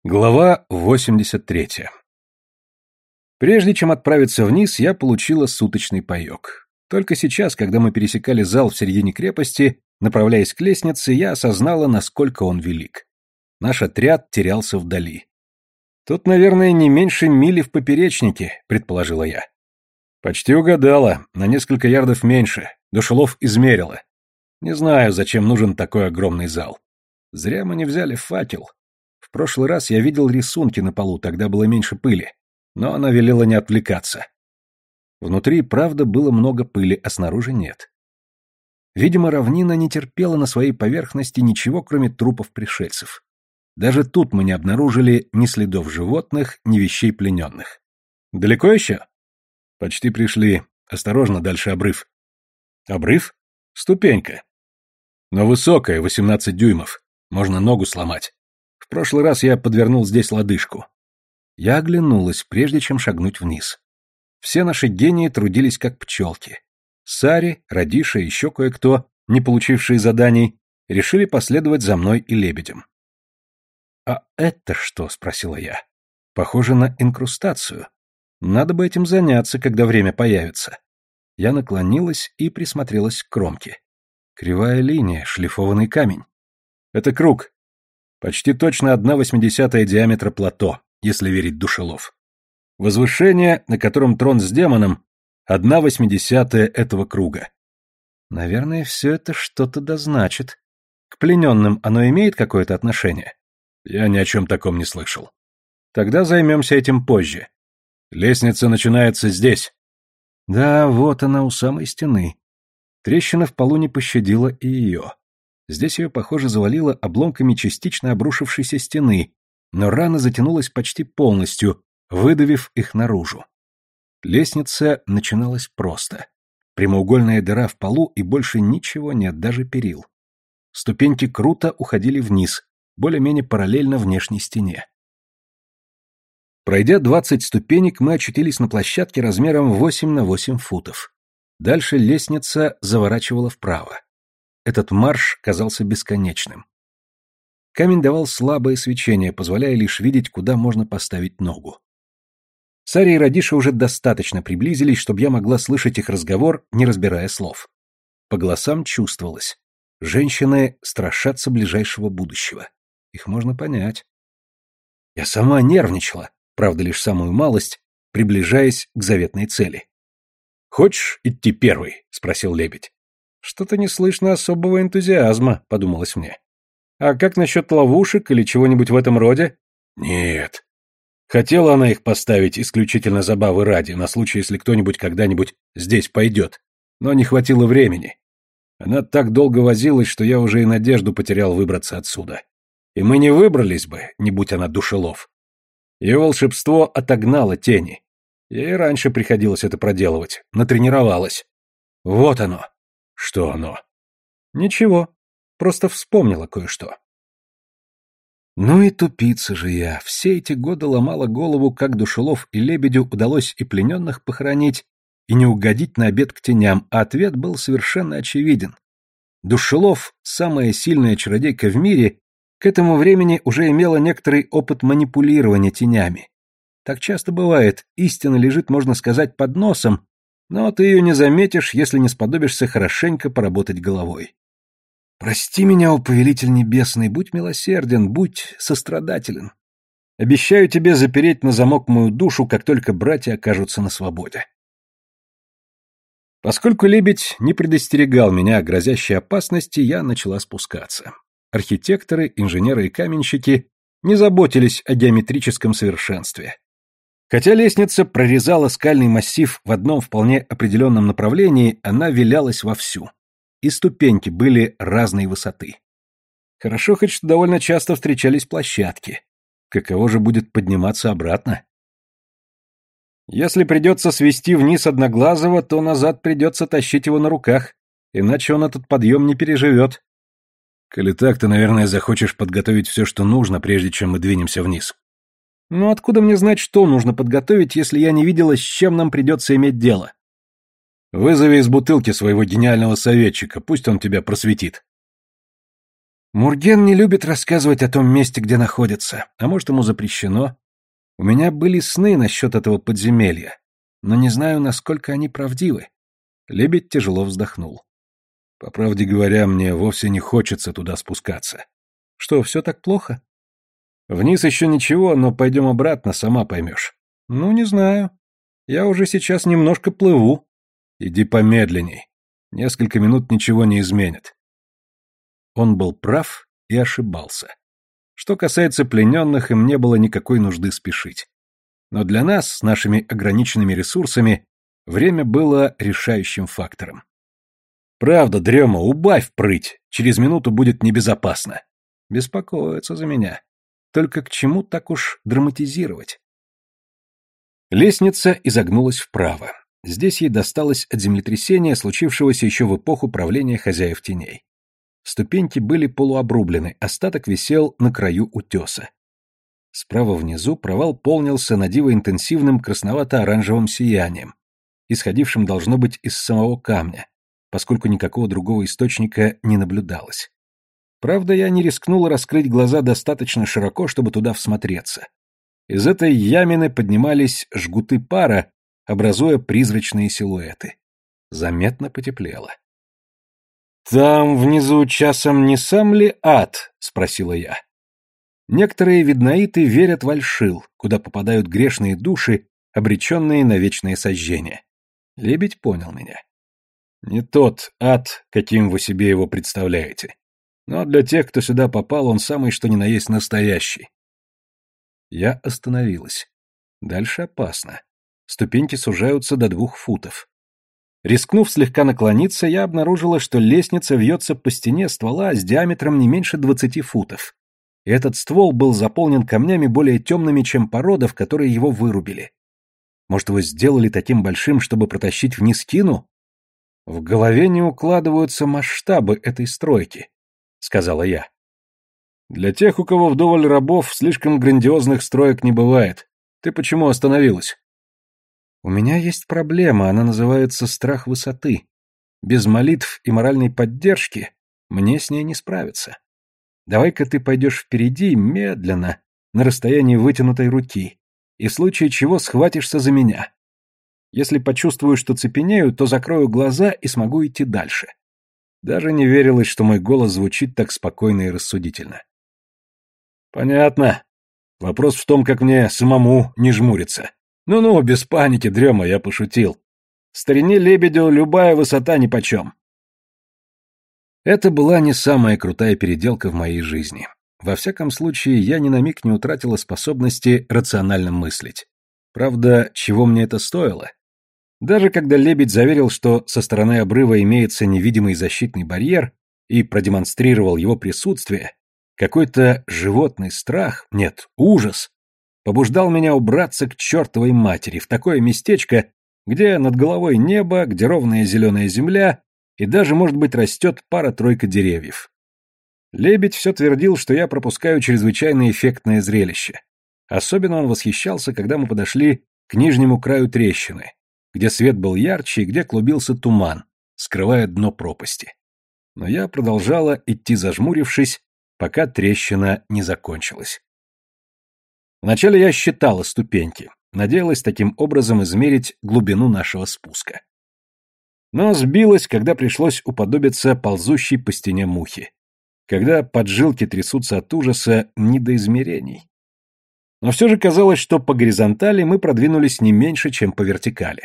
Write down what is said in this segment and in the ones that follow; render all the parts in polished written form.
Глава 83. Прежде чем отправиться вниз, я получила суточный паёк. Только сейчас, когда мы пересекали зал в середине крепости, направляясь к лестнице, я осознала, насколько он велик. Наш отряд терялся вдали. «Тут, наверное, не меньше мили в поперечнике», — предположила я. «Почти угадала, на несколько ярдов меньше. Душелов измерила. Не знаю, зачем нужен такой огромный зал. Зря мы не взяли факел. В прошлый раз я видел рисунки на полу, тогда было меньше пыли, но она велела не отвлекаться. Внутри, правда, было много пыли, а снаружи нет. Видимо, равнина не терпела на своей поверхности ничего, кроме трупов пришельцев. Даже тут мы не обнаружили ни следов животных, ни вещей плененных. Далеко еще? Почти пришли. Осторожно, дальше обрыв. Обрыв? Ступенька. Но высокая, 18 дюймов. Можно ногу сломать. В прошлый раз я подвернул здесь лодыжку. Я оглянулась, прежде чем шагнуть вниз. Все наши гении трудились как пчелки. Сари, Радиша и еще кое-кто, не получившие заданий, решили последовать за мной и лебедем. «А это что?» — спросила я. «Похоже на инкрустацию. Надо бы этим заняться, когда время появится». Я наклонилась и присмотрелась к кромке. Кривая линия, шлифованный камень. «Это круг. Почти точно 1/80 диаметра плато, если верить Душелов. Возвышение, на котором трон с демоном, 1/80 этого круга. Наверное, все это что-то дозначит. К плененным оно имеет какое-то отношение? Я ни о чем таком не слышал. Тогда займемся этим позже. Лестница начинается здесь. Да, вот она у самой стены. Трещина в полу не пощадила и ее. Здесь ее, похоже, завалило обломками частично обрушившейся стены, но рана затянулась почти полностью, выдавив их наружу. Лестница начиналась просто. Прямоугольная дыра в полу, и больше ничего нет, даже перил. Ступеньки круто уходили вниз, более-менее параллельно внешней стене. Пройдя 20 ступенек, мы очутились на площадке размером 8 на 8 футов. Дальше лестница заворачивала вправо. Этот марш казался бесконечным. Камень давал слабое свечение, позволяя лишь видеть, куда можно поставить ногу. Сари и Радиша уже достаточно приблизились, чтобы я могла слышать их разговор, не разбирая слов. По голосам чувствовалось. Женщины страшатся ближайшего будущего. Их можно понять. Я сама нервничала, правда, лишь самую малость, приближаясь к заветной цели. «Хочешь идти первый?» — спросил лебедь. «Что-то не слышно особого энтузиазма», — подумалось мне. «А как насчет ловушек или чего-нибудь в этом роде?» «Нет». Хотела она их поставить исключительно забавы ради, на случай, если кто-нибудь когда-нибудь здесь пойдет. Но не хватило времени. Она так долго возилась, что я уже и надежду потерял выбраться отсюда. И мы не выбрались бы, не будь она Душелов. Ее волшебство отогнало тени. Ей раньше приходилось это проделывать, натренировалась. Вот оно. Что оно? Ничего, просто вспомнила кое-что. Ну и тупица же я. Все эти годы ломала голову, как Душелов и Лебедю удалось и плененных похоронить, и не угодить на обед к теням, а ответ был совершенно очевиден. Душелов, самая сильная чародейка в мире, к этому времени уже имела некоторый опыт манипулирования тенями. Так часто бывает, истина лежит, можно сказать, под носом, но ты ее не заметишь, если не сподобишься хорошенько поработать головой. Прости меня, о повелитель небесный, будь милосерден, будь сострадателен. Обещаю тебе запереть на замок мою душу, как только братья окажутся на свободе. Поскольку лебедь не предостерегал меня о грозящей опасности, я начала спускаться. Архитекторы, инженеры и каменщики не заботились о геометрическом совершенстве. Хотя лестница прорезала скальный массив в одном вполне определенном направлении, она вилялась вовсю. И ступеньки были разной высоты. Хорошо хоть что довольно часто встречались площадки. Каково же будет подниматься обратно? Если придется свести вниз Одноглазого, то назад придется тащить его на руках, иначе он этот подъем не переживет. Коли так, ты, наверное, захочешь подготовить все, что нужно, прежде чем мы двинемся вниз. Ну откуда мне знать, что нужно подготовить, если я не видела, с чем нам придется иметь дело? Вызови из бутылки своего гениального советчика, пусть он тебя просветит. Мурген не любит рассказывать о том месте, где находится, а может, ему запрещено. У меня были сны насчет этого подземелья, но не знаю, насколько они правдивы. Лебедь тяжело вздохнул. По правде говоря, мне вовсе не хочется туда спускаться. Что, все так плохо? Вниз еще ничего, но пойдем обратно, сама поймешь. Ну, не знаю. Я уже сейчас немножко плыву. Иди помедленней. Несколько минут ничего не изменит. Он был прав и ошибался. Что касается плененных, им не было никакой нужды спешить. Но для нас, с нашими ограниченными ресурсами, время было решающим фактором. Правда, Дрема, убавь прыть, через минуту будет небезопасно. Беспокоятся за меня. Только к чему так уж драматизировать? Лестница изогнулась вправо. Здесь ей досталось от землетрясения, случившегося еще в эпоху правления хозяев теней. Ступеньки были полуобрублены, остаток висел на краю утеса. Справа внизу провал полнился надиво интенсивным красновато-оранжевым сиянием, исходившим, должно быть, из самого камня, поскольку никакого другого источника не наблюдалось. Правда, я не рискнул раскрыть глаза достаточно широко, чтобы туда всмотреться. Из этой ямины поднимались жгуты пара, образуя призрачные силуэты. Заметно потеплело. «Там внизу часом не сам ли ад?» — спросила я. Некоторые виднаиты верят в Альшил, куда попадают грешные души, обреченные на вечное сожжение. Лебедь понял меня. Не тот ад, каким вы себе его представляете. Но для тех, кто сюда попал, он самый что ни на есть настоящий. Я остановилась. Дальше опасно. Ступеньки сужаются до 2 футов. Рискнув слегка наклониться, я обнаружила, что лестница вьется по стене ствола с диаметром не меньше 20 футов. И этот ствол был заполнен камнями более темными, чем порода, в которой его вырубили. Может, его сделали таким большим, чтобы протащить вниз тину? В голове не укладываются масштабы этой стройки, сказала я. Для тех, у кого вдоволь рабов, слишком грандиозных строек не бывает. Ты почему остановилась? У меня есть проблема, она называется страх высоты. Без молитв и моральной поддержки мне с ней не справиться. Давай-ка ты пойдешь впереди, медленно, на расстоянии вытянутой руки, и в случае чего схватишься за меня. Если почувствую, что цепенею, то закрою глаза и смогу идти дальше. Даже не верилось, что мой голос звучит так спокойно и рассудительно. Понятно. Вопрос в том, как мне самому не жмуриться. Ну-ну, без паники, Дрема, я пошутил. Старине Лебедю любая высота нипочем. Это была не самая крутая переделка в моей жизни. Во всяком случае, я ни на миг не утратила способности рационально мыслить. Правда, чего мне это стоило? Даже когда Лебедь заверил, что со стороны обрыва имеется невидимый защитный барьер, и продемонстрировал его присутствие, какой-то животный страх, нет, ужас, побуждал меня убраться к чертовой матери в такое местечко, где над головой небо, где ровная зеленая земля, и даже, может быть, растет пара-тройка деревьев. Лебедь все твердил, что я пропускаю чрезвычайно эффектное зрелище. Особенно он восхищался, когда мы подошли к нижнему краю трещины, где свет был ярче и где клубился туман, скрывая дно пропасти. Но я продолжала идти зажмурившись, пока трещина не закончилась. Вначале я считала ступеньки, надеялась таким образом измерить глубину нашего спуска. Но сбилась, когда пришлось уподобиться ползущей по стене мухи, когда поджилки трясутся от ужаса не до измерений. Но все же казалось, что по горизонтали мы продвинулись не меньше, чем по вертикали.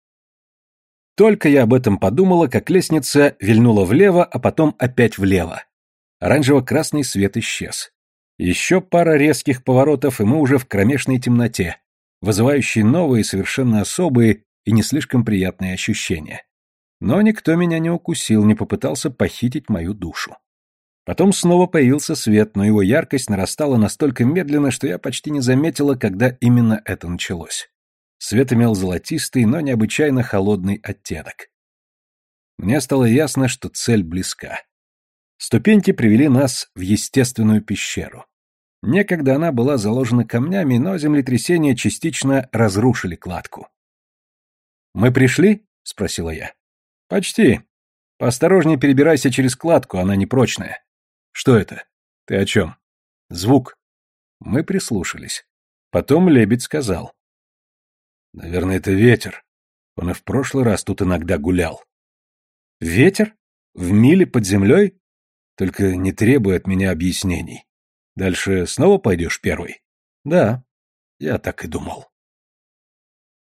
Только я об этом подумала, как лестница вильнула влево, а потом опять влево. Оранжево-красный свет исчез. Еще пара резких поворотов, и мы уже в кромешной темноте, вызывающей новые, совершенно особые и не слишком приятные ощущения. Но никто меня не укусил, не попытался похитить мою душу. Потом снова появился свет, но его яркость нарастала настолько медленно, что я почти не заметила, когда именно это началось. Свет имел золотистый, но необычайно холодный оттенок. Мне стало ясно, что цель близка. Ступеньки привели нас в естественную пещеру. Некогда она была заложена камнями, но землетрясения частично разрушили кладку. «Мы пришли?» — спросила я. «Почти. Поосторожнее перебирайся через кладку, она непрочная». Что это? Ты о чем? Звук. Мы прислушались. Потом лебедь сказал. Наверное, это ветер. Он и в прошлый раз тут иногда гулял. Ветер? В миле под землей? Только не требуй от меня объяснений. Дальше снова пойдешь первый? Да, я так и думал.